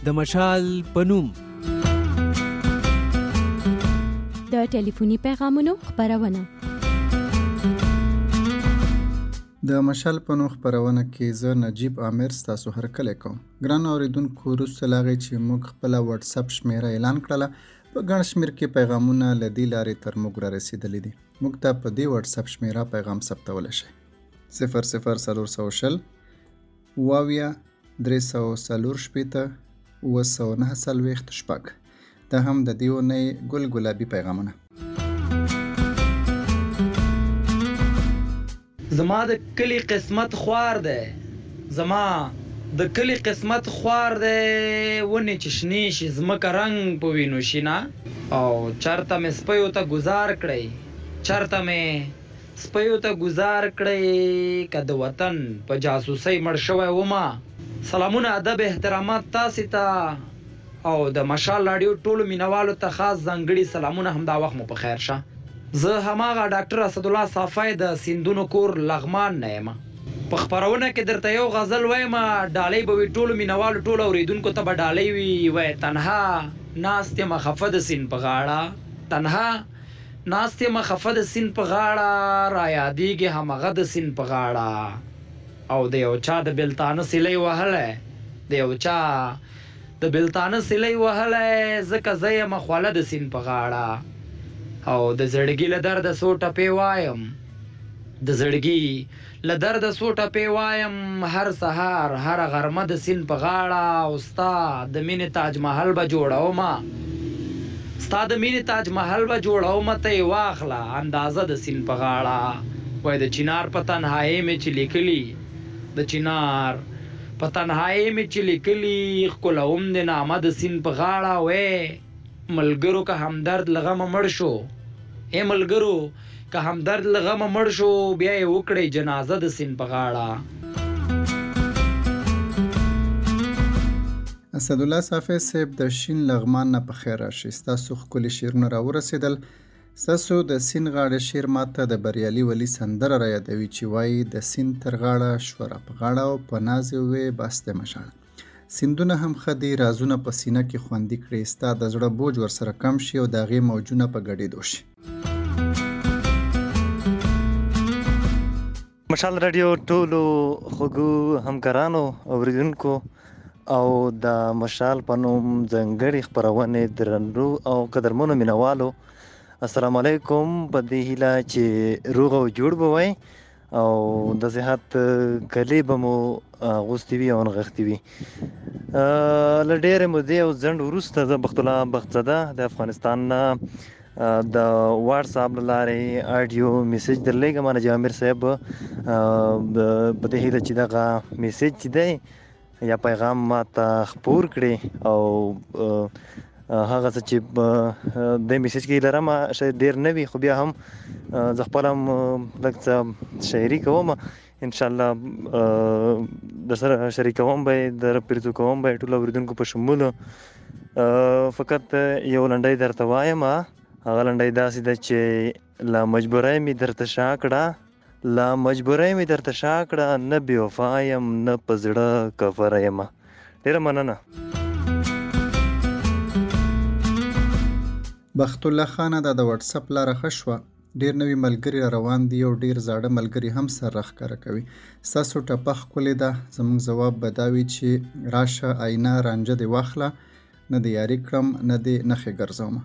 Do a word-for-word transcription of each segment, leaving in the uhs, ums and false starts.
د مشال په نوم. د ټلیفوني پیغامونو خپرونه. د مشال په نوم خپرونه کې زه نجیب عامر ستاسو هرکلی کوم. ګران اوریدونکو، وروسته له هغې چې موږ خپله وټساپ شمېره اعلان کړله، په ګڼ شمېر کې پیغامونه له دې لارې تر موږ را رسېدلي دي. موږ ته په دې وټساپ شمېره پیغام ثبتولی شئ: صفر صفر څلور سوه شل اووه اویا درې سوه څلور شپېته اووه سوه نهه څلوېښت شپږ. دا هم د دې اونۍ ګل ګلابي پیغامونه. زما د کلی قسمت خوار دی، زما د کلی قسمت خوار دی، ونې چې شنې شي ځمکه رنګ په وینو شي نه. او چرته مې سپیو ته ګزار کړی، چرته مې سپیو ته ګزار کړی، که د وطن په جاسوسۍ مړ شوی ومه. سلامونه، ادب، احترامات تاسې ته او د مشال راډیو ټولو مینوالو ته خاص ځانګړي سلامونه. همدا وخت مو په خیر شه. زه هماغه ډاکټر اسدالله صافی د سیندونو کور لغمان نه یم. په خپرونه کې درته یو غزل وایم، ډالۍ به وي ټولو مینوالو ټولو اوریدونکو ته به ډالۍ وي. وایي: تنها ناست یم خفه د سیند په غاړه، تنها ناست یم خفه د سیند په غاړه، را یادېږي همغه د سیند په غاړه. او د یو چا د بېلتانه سیلی وهلی، د یو چا د بېلتانه سیلی وهلی، ځکه زه یم خوله د سیند په غاړه. او د زړګي له درده څو ټپې وایم، د زړګي له درده څو ټپې وایم، هر سهار هره غرمه د سیند په غاړه. او ستا د مینې تاج محل به جوړومه، ستا د مینې تاج محل به جوړومه، ته یې واخله اندازه د سیند په غاړه. وایي: د چنار په تنهایۍ مې چې لیکلي، د چنار په تنهایۍ مې چې لیکلي، ښکلوم د نامه د سیند په غاړه. وایي: ملګرو که همدرد له غمه مړ شو، ای ملګرو که همدرد له غمه مړ شو، بیا یې وکړئ جنازه د سیند په غاړه. اسدالله صافی صاحب د شین لغمان نه په خیر راشي. ستاسو ښکلي شعرونه را ورسېدل. ستاسو د سیند غاړه شعر ماته د بریالي ولي سندره را یادوي چې وایي: د سیند تر غاړه شوره په غاړه او په ناز یې وې بس د مشال. سیندونه هم ښه دي، رازونه په سینه کې خوندي کړي، ستا د زړه بوج ورسره کم شي او د هغې موجونه په ګډېدو شي. مشال راډیو ټولو خوږو همکارانو اوریدونکو او د مشال په نوم ځانګړې خپرونې درنو او قدرمنو مینوالو، السلام علیکم. په دې هیله چې روغ او جوړ به وئ او د صحت کلي به مو اغوستې وي او نغښتې وي. له ډېرې مودې او ځنډ وروسته زه بخت الله بختزده د افغانستان نه د واټساپ له لارې اډیو میسیج درلیږم. نجیب عامر صاحب په دې هیله چې دغه میسیج چې دی یا پیغام ما ته خپور کړي او هغه څه چې د میسیج کې لرم شاید ډېر نه وي، خو بیا هم زه خپله هم لږ څه شاعري کوم. انشاءالله در سره شریکوم به یې، در پیرزو کوم به یې ټولو اورېدونکو په شمول. فقط یو لنډۍ درته وایم. هغه لنډۍ داسې ده چې لا مجبورۍ مې درته شا کړه، لا مجبورۍ مې درته شا کړه، نه بې وفا یم نه په زړه کفره یم. ډېره مننه. بخت الله خانه، دا د وټساپ لاره ښه شوه. ډېر نوي ملګري را روان دي او ډېر زاړه ملګري هم سر راښکاره کوي. ستاسو ټپه ښکلې ده. زموږ ځواب به دا وي چې راشه آینه رانجه دې واخله، نه دې یاري کړم نه دې نښې ګرځومه.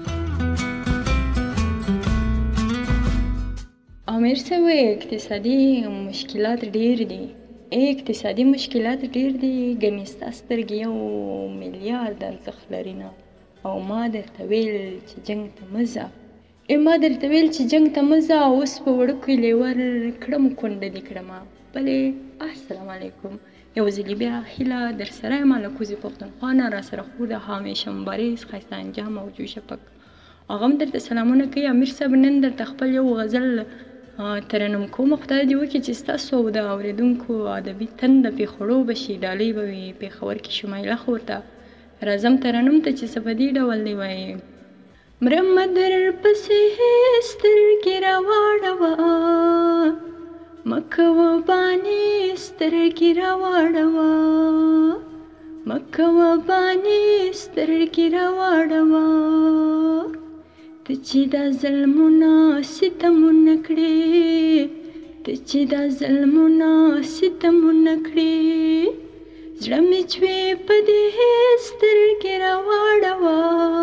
عامر صاحب، اقتصادي مشکلات ډېر دي، اقتصادي مشکلات ډېر دي. ګنې ستا سترګې یو میلیارد ارزښت لري نه، او ما درته ویل چې جنګ ته مه ځه، ای ما درته ویل چې جنګ ته مه ځه، اوس په وړوکی لیور کړم کونډه دې کړمه. بلې السلام علیکم. یو ځلې بیا هیله در سره یم له کوزې پښتونخوا نه، را سره خو د هامیشه مبارز ښایسته انجام او جوشه پک هغه هم درته سلامونه کوي. امیر صاحب، نن درته خپل یو غزل ترنم کوم. خدای دې وکړي چې ستاسو او د اورېدونکو ادبي تنده پې خړو به شي. ډالۍ به وي پېښور کې شمایله خور ته. راځم ترنم ته چې څه په دې ډول دی وایي: مرمه در پسې سترګې راواړوه، مه کوه بانې سترګې راواړوه، مه مکوه بانې سترګې راواړوه ته چې دا ظلمونه ستمونه کړې ته چې دا ظلمونه ستمونه کړې زړه مې چوې په دې سترګې راواړوه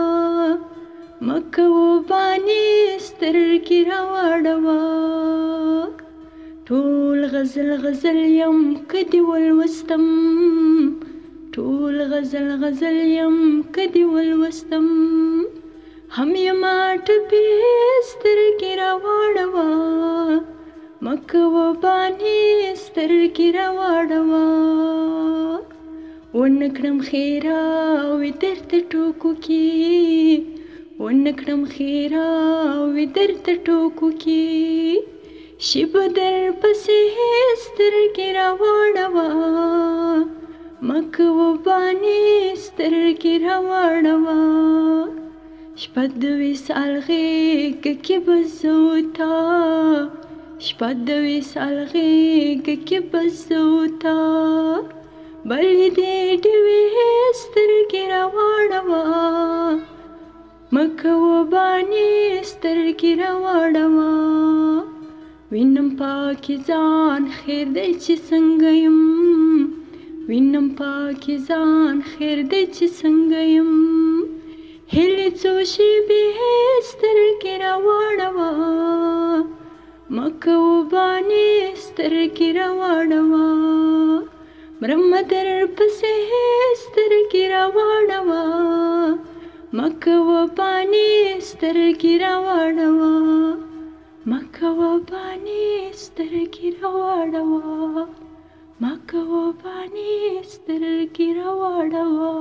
مکوه بانې سترګې راواړوه ټول غزل غزل یم که دې ولوستم ټول غزل غزل یم که دې ولوستم هم یما ټپې سترګې راواړوه مکوه بانې سترګې راواړوه ونکړم خیراوې درته ټوکو کې ونکړم خیراوې درته ټوکو کې شي به در پسې سترګې راواړوه مکوه بانې سترګې راواړوه شپه د وصال غېږه کې به زه وتا شپه د وصال غېږه کې به زه وتا بلې دې ډېوې سترګې راواړوه مکوه بانې سترګې راواړوه وینم پاکي ځان خیر دی چې څنګه یم وینم پاکي ځان خیر دی چې څنګه یم هیلې څو شېبې سترګې راواړوه مکوه بانې سترګې راواړوه مرمه در پسې سترګې راواړوه مکوه بانې سترګې راواړوه مکوه بانې سترګې راواړوه مکوه بانې سترګې راواړوه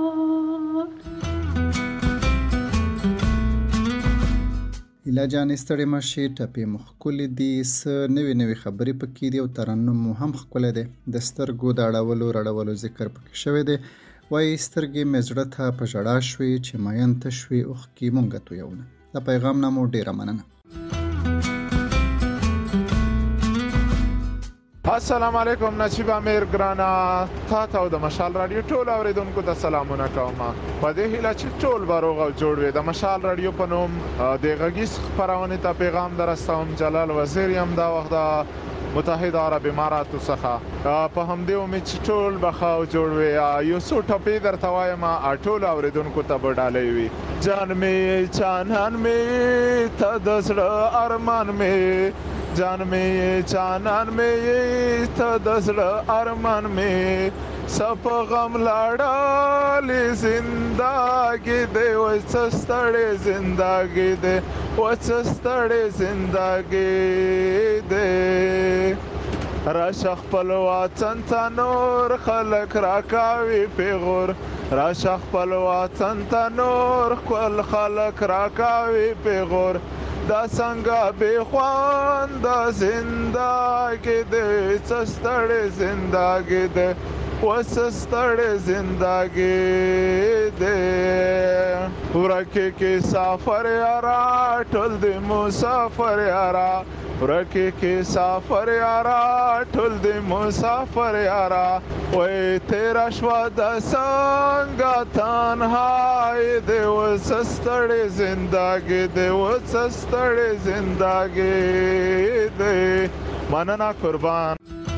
ایلا جانې ستړې مه شې ټپې مو ښکلې دي څه نوې نوې خبرې پکې دي او ترنم مو هم ښکلی دی د سترګو د اړولو رړولو ذکر پکې شوی دی وایي سترګې مې زړه ته په ژړا شوې چې مین ته شوې اوښکې مونږه تویونه د پیغام نه مو ډېره مننه السلام علیکم نصیب امیر ګرانا تا ته او د مشال رادیو ټول اوریدونکو ته سلامونه کوم په دې هیله چې ټول به روغ او جوړ وي د مشال رادیو په نوم د غږیز خپرونې ته پیغام درستوم جلال وزیر یم دا وخت متحده عرب اماراتو څخه په همدې امید چې ټول به ښه او جوړ وي یو څو ټپې درته وایم ټول اوریدونکو ته به ډالۍ وي جان مې چانان مې ته د زړه ارمان مې جان میں چانان میں تا دزڑا ارمان میں سپ غم لاڑالی زندگی دے وچستڑے زندگی دے وچستڑے زندگی دے راشخ پلوا چنتا نور خلق راکاوی پیغور راشخ پلوا چنتا نور کل خلق راکاوی پیغور دا څنګه بے خوان دا زندگی دے چستړې زندگی دے وسستړې زندگی دے ورکه کې سفر یارا ټول دې مسافر یارا ورکه کې سفر یارا ټول دې مسافر یارا وای تیرا شوا د څنګه تنهایی دې وسستړې زندگی دې وسستړې زندگی دې مننه قربان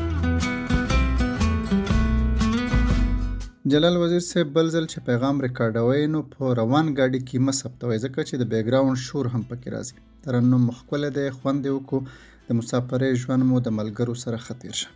جلال وزیر صاحب بل ځل چې پیغام ریکارډوي نو په روان ګاډي کې مه ثبتوئ ځکه چې د بیک ګراوند شور هم پکې راځي ترنم مو ښکلی دی خوند یې وکړو د مسافرۍ ژوند مو د ملګرو سره ښه تېر شه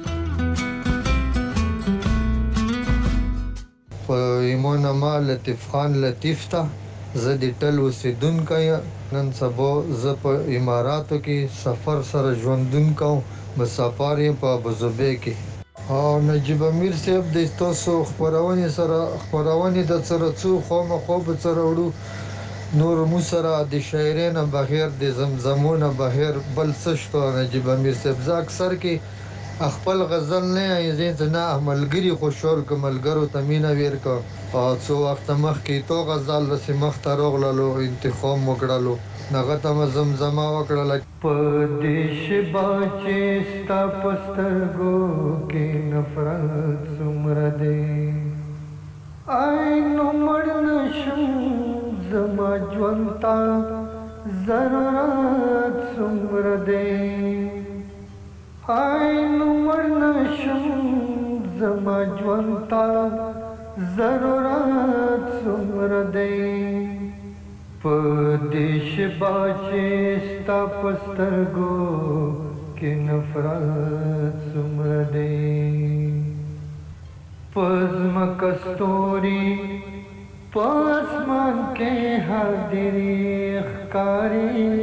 په ایمان ما لطیف خان لطیف ته زه د ټل اوسېدونکی نن سبا زه په اماراتو کې سفر سره ژوندون کوم مسافر یم په ابوظبي کې او نجیب امیر صاحب د تاسو خپرونې سره خپرونې د سره څو خامخا به سره وړو نور مو سره د شاعرۍ نه بغیر د زمزمو نه بغیر بل څه شته نجیب امیر صاحب زه اکثر کې خپل غزل نه یې نه ملګري خوشحال که ملګرو ته مینه ورکړه او څو وخته مخکې تو غزل رسې مخته راغللو انتخاب مو کړلو هغه ته مې زمزمه وکړله په دې شبا چې ستا په سترګو کې نفرت څومره دی دی آی نو مړ نشم زما ژوند ته ضرورت څومره دی په دې شپه چې ستا په سترګو کې نفرت څومره دی په ځمکه ستوري په اسمان کې حاضري ښکاري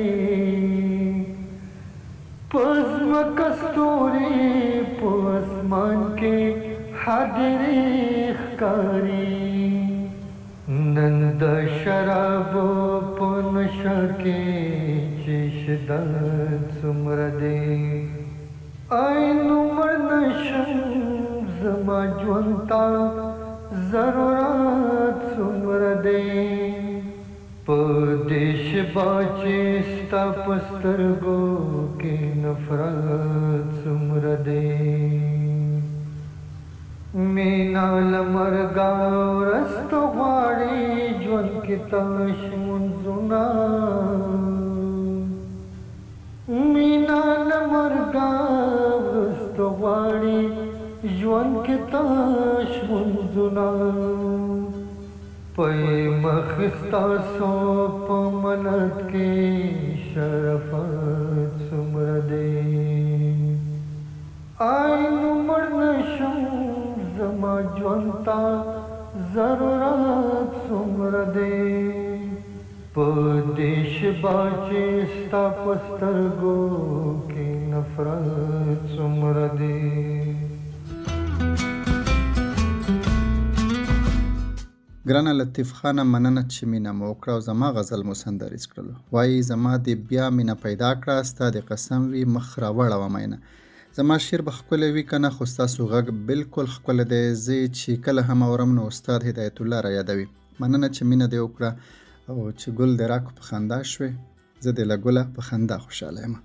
په ځمکه ستوري په اسمان کې حاضري ښکاري نن د شرابو په نشه کې چې شدت څومره دی آی نو مړ نشم زما ژوند ته ضرورت څومره دی په دې شپه چې ستا په سترګو کې نفرت څومره دی مینا له مرګه ورسته غواړي ژوند کې تش منځونه مینا له مرګه ورسته غواړي ژوند کې تش منځونه په مخ ستاسو په ملت کې شرافت څومره دی آی نو مړ نشم زما ژوند ته ضرورت څومره دی په دې شپه چې ستا په سترګو کې نفرت څومره دی ګرانه لطیف خانه مننه چې مینه مو وکړه او زما غزل مو سندریز کړلو وایي زما دې بیا مینه پیدا کړه ستا د قسم وي مخ راوړوه مینه زما شعر به ښکلی وي که نه خو ستاسو غږ بلکل ښکلی دی زه چې کله هم اورم نو استاد هدایت الله را یادوي مننه چې مینه دې وکړه او چې ګل دې راکو په خندا شوې زه دې له ګله په خندا خوشحاله یم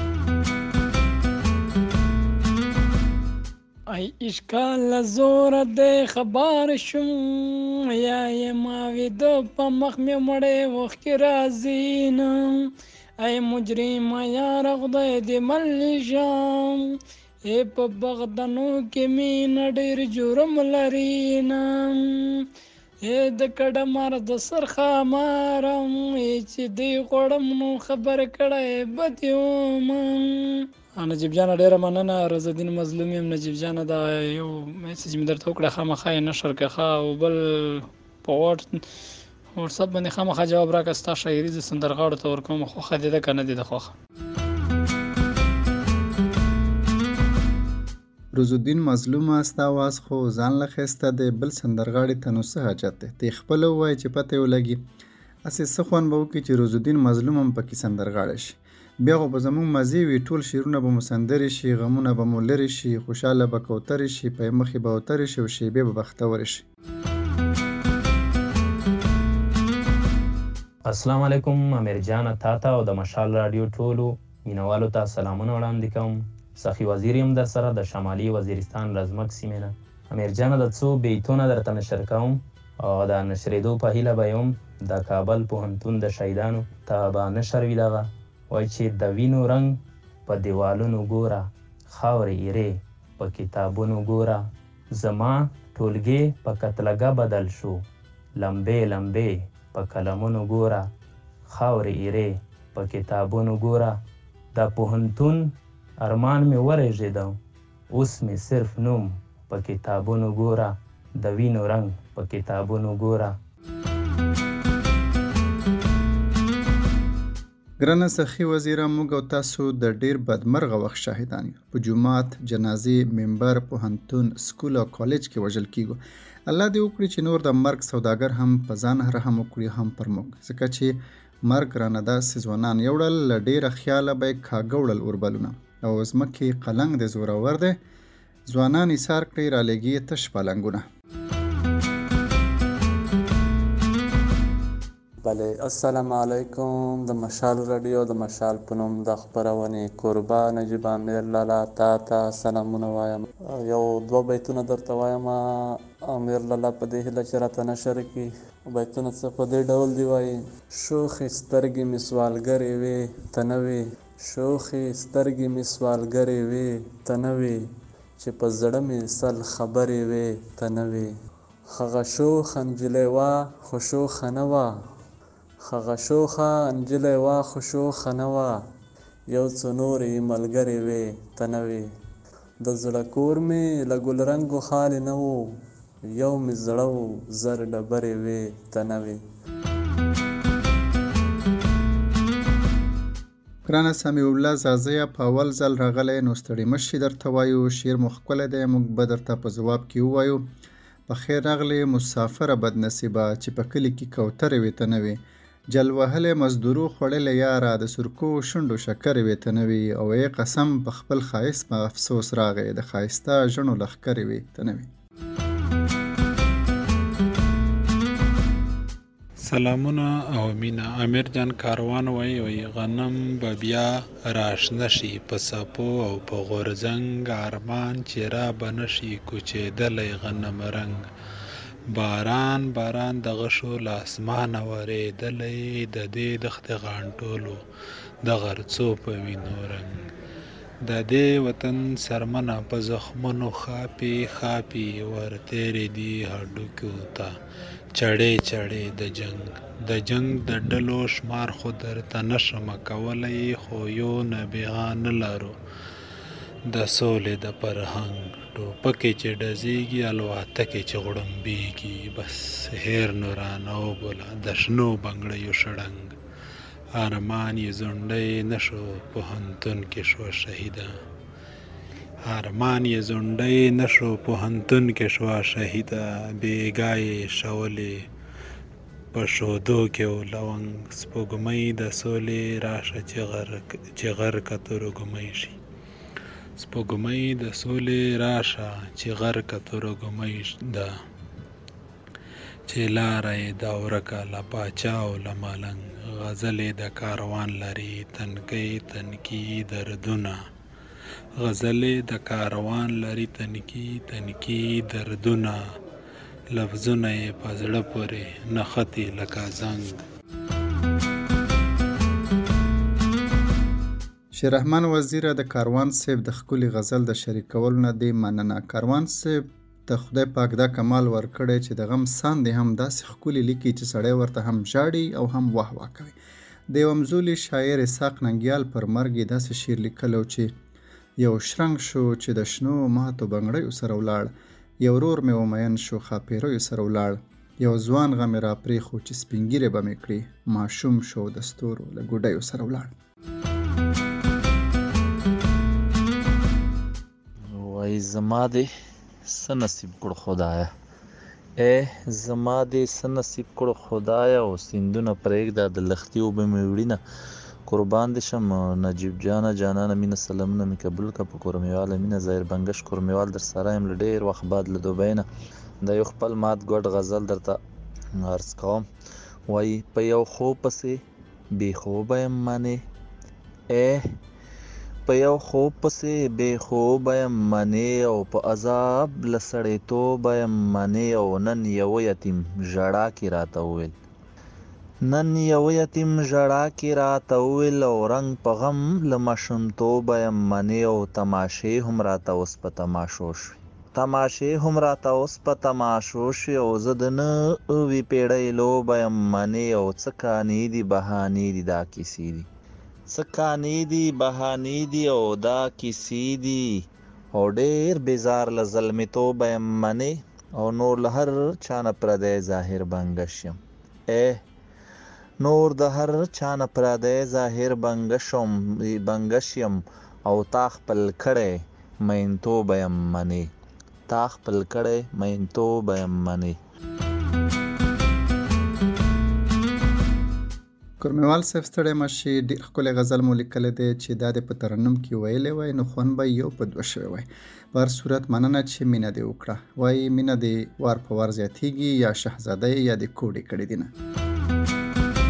ای اشکال زور دې خبر شم یا یې ما ویدو په مخ مې مړې وخت راځي نه ای مجرم یا رغدای دې مل شم ای په بغدانو کې مين ډېر جرم لري نه ای د کډه مار د سرخه مارم چې دې غړم نو خبر کړه بدیوم نجیب جان ډیره مننه رضا الدین مظلوم یم نجیب جان دا یو میسج مې درته وکړه خامخا یې نشر کړه او بل په واټ واتساپ باندې خامخا جواب راکړه ستا شاعري زه سندرغاړو ته ورکوم خوښه دې ده که نه دې ده خوښه روز الدین مظلومه ستا آواز خو ځان له ښایسته دی بل سندرغاړي ته نو څه حاجت دی ته یې خپله ووایې چې پته یې ولګي هسې څه خوند به وکړي چې روز الدین مظلوم هم پکې سندرغاړی شي بیا خو به زموږ مزې وي ټول شعرونه به مو سندرې شي غمونه به مو لرې شي خوشحاله به کوترې شي پی مخې به اوترې شي او شیبې به بختورې شي السلام علیکم امیر جان تا ته او د مشال راډیو ټولو مینوالو ته سلامونه وړاندې کوم سخی وزیر یم در سره د شمالي وزیرستان رزمک سیمې نه امیر جان د څو بیتونه درته نشر کوم او د نشرېدو په هیله به یم د کابل پوهنتون د شهیدانو ته به نشر وي دغه وایي چې د وینو رنګ په دیوالونو ګوره خاورې ایرې په کتابونو ګوره زما ټولګې په کتلګه بدل شو لمبې لمبې په کلمونو ګوره خاورې ایرې په کتابونو ګوره د پوهنتون ارمان مې ورژېده اوس مې صرف نوم په کتابونو ګوره د وینو رنګ په کتابونو ګوره ګرانه سخي وزیره موږ او تاسو د ډیر بدمرغه وخت شاهدان یو په جومات جنازې منبر پوهنتون سکول او کالج کې وژل کیږو الله دې وکړي چې نور د مرګ سوداګر هم په ځان رحم وکړي هم پر موږ ځکه چې مرګ رانه داسې ځوانان یوړل له ډیره خیاله به یې کاږه وړل اوربلونه او ځمکې قلنګ د زورور دی ځوانان ایثار کړي رالېږي تش پلنګونه بله السلام علیکم د مشال رادیو د مشال په نوم د خپرونې کوربه نجیب امیر لالا تا ته سلامونه وایم. یو دوه بیتونه درته وایم امیر لالا په دې هیله چې راته نشر کړي. بیتونه څه په دې ډول دی وایي: شوخې سترګې مې سوالګرې وې ته نه وې، شوخې سترګې مې سوالګرې وې ته نه وې، چې په زړه مې سل خبرې وې ته نه وې. هغه شوخه نجلۍ وه خو شوخه نه وه، هغه شوخه نجلۍ وه خو شوخه نه وه، یو څو نورې ملګرې وې ته نه وې. د زړه کور مې له ګلرنګو خالي نه و، یو مې زړه و زر ډبرې وې ته نه وې. ګرانه سمیع الله زازیه په اول ځل راغلی، نو ستړي مشي درته وایو. شعر مو ښکلی دی، موږ به درته په ځواب کې ووایو: په خیر راغلی مسافره بدنصیبه، چې په کلي کې کوترې وې ته نه وې، جل وهلی مزدورو خوړلی یاره، د سرکو شونډو شکرې وې ته نه وې، او ای قسم په خپل ښایست به افسوس راغی، د ښایسته ژڼو لښکرې وې ته نه وې. سلامونه او مینه. امیر جان کاروان وایي وایي غنم به بیا راشنه شي په څپو او په غورځنګ، ارمان چې را به نه شي کوچېدلی غنم رنګ. باران باران د غشو له اسمانه ورېدلی، د دې دښتې غاڼټولو د غرڅو په وینو رنګ. د دې وطن سرمنه په زخمونو خاپې خاپې، ورتېرې دي هډوکو ته چړې چړې د جنګ. د جنګ د ډلو شمار خو درته نشمه کولی، خو یو نبغه نه لرو د سولې د فرهنګ. ټوپکې چې ډزیږي، الوتکې چې غړمبیږي، بس هیر نورانه وبوله د شنو بنګړیو شړنګ. ارمان یې ځونډی نشو پوهنتون کې شو شهیده، ارمان یې ځونډی نشو پوهنتون کې شوه شهیده، بېګا یې شولې په شودو کې و لونګ. سپوږمۍ د سولې راشه چې غر کتورګمۍ شي، سپوږمۍ د سولې راشه چې غر کتورګمۍ ده، چې لاره یې دا ورکه له پاچا او له ملنګ. غزلې د کاروان لري تنکۍ تنکي دردونه، غزلې د کاروان لري تنکي تنکي دردونه، لفظونه یې په زړه پورې نښتي لکه زنګ. شیررحمان وزیره د کاروان صاحب د ښکلي غزل د شریکولو نه دې مننه. کاروان صاحب د خدای پاک دا کمال ورکړی چې د غم ساندې هم داسې ښکلي لیکي چې سړی ورته هم ژاړي او هم واه واه کوي. د یو همزولي شاعر اسحاق ننګیال پر مرګ یې داسې شعر لیکلی چې یو شرنګ شو چې د شنو ماتو بنګړیو سره ولاړ، یو ورور مې ومین شو ښاپیریو سره ولاړ، یو ځوان غمې را پرېښو چې سپین ږیرې به مې کړي، ماشوم شو د ستورو له ګوډیو سره ولاړ. وای زما دې څه نصیب کړو خدایه، ای زما دې څه نصیب کړو خدایه، او سیندونه پرېږده د لښتي اوبه مې وړینه، قربان دې شم نجیب جانه جانانه مینه، سلامونه مې قبول که په کورمیواله مینه. ظاهر بنګش کورمیوال در سره یم له ډېر وخت بعد له دوبۍ نه. د یو خپل مات ګوډ غزل درته عرض کوم. وایي په یو خوب پسې بې خوبه یم منې، ای په یو خوب پسې بې خوبه یم منې، او په عذاب له سړیتوبه یم منې، او نن یو یتیم ژړا کې راته وویل، نن یو یتیم ژړا کې راته وویل، او رنګ په غم له ماشومتوبه یم منې، او تماشې هم راته اوس په تماشو شوې، تماشې هم راته اوس په تماشو شوې، او زه د نوې پیړۍ لوبه یم منې، او څه کانې دي بهانې دي دا کیسې دي، څه کانې دي بهانې دي او دا کیسې دي، او ډېر بیزار له زلمیتوبه یم منې، او نور له هر چا نه پردی ظاهر بنګش یم، ای نور د هر چا نه پردی ظاهر بنګش یم، او تا خپل کړی مینتوبه یم منې، تا خپل کړی مینتوبه یم منې. کورمیوال صاحب ستړی مشي، ډېر ښکلی غزل مو لیکلی دی چې دا دې په ترنم کې ویلی وای نو خوند به یو په دوه شوی وای. په هر صورت مننه چې مینه دې وکړه. وایي مینه دې وار په وار زیاتیږي، یا شهزاده یا دې کوډې کړې دي نه.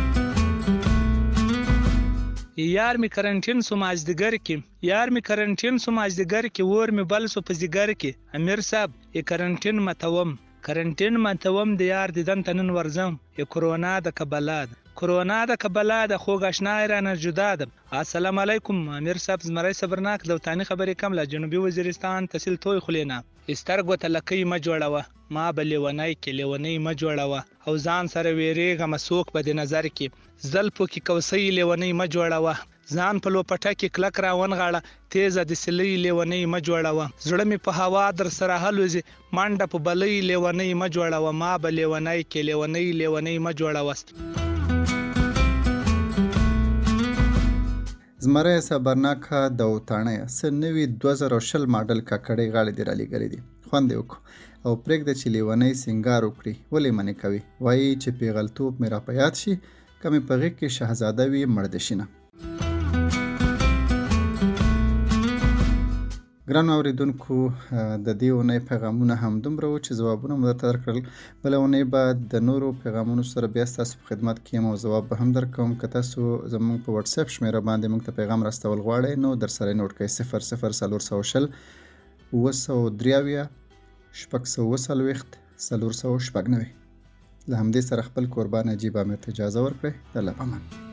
یار می کرنټین سو مازدیګر کې یار می کرنټین سو مازدیګر کې ور می بل سو په زیګر کې امیر صاحب ی کرنټین متوم کرنټین متوم د یار دیدن تنن ورزم ی کرونا د کبلا کرونا د کبلا د خوږ آشنا رانه جدا ده السلام علیکم امیر صاحب زمری صبرناک دوتانی خبرې کم له جنوبي وزیرستان تحصیل توي خلینا استرګو تلکې ما جوړوه ما به لیونی کې لیونی ما جوړوه او ځان سره ویریږه مسوک په د نظر کې زلپو کې کوسۍ لیونی ما جوړوه ځان په لوپټه کې کلک را ونغاړه تیزه د سلی لیونی ما جوړوه زړه می په هوا در سره هلوزي منډه په بلې لیونی ما جوړوه ما به لیونی کې لیونی لیونی ما جوړوه زمری صبرناکه د وتاڼیه څه نوي دوه زره او شل ماډل کاکړۍ غاړې دې رالیږلي دي خوند یې وکړو او پرېږده چې لیونۍ سینګار وکړي ولې منې کوي وایي چې پیغلتوب مې را په یاد شي که مې په غېږ کې شهزاده وي مړ دې شي نه ګرانو اورېدونکو د دې اونۍ پیغامونه همدومره وو چې ځوابونه مو درته درکړل بله اونۍ به د نورو پیغامونو سره بیا ستاسو په خدمت کې یم او ځواب به هم درکوم که تاسو زموږ په وټساپ شمېره باندې موږ ته پیغام راستول غواړئ نو در سره یې نوټ کړئ صفر صفر څلور سوه شل اووه سوه درې اویا شپږ سوه اووه څلوېښت څلور سوه شپږ نوي له همدې سره خپل کوربان نجیب امیر ته اجازه ورکړئ د الله په امان